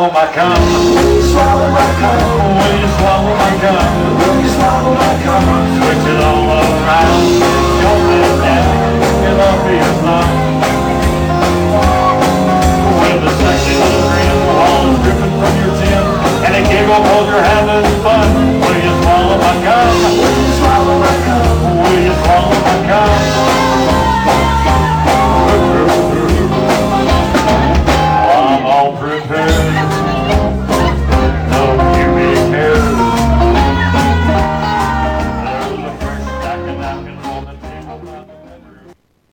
swallow my cum? Will you swallow my cum? Will you swallow my cum? Will you swallow my cum? Switch it all around. Your man, you love me as long.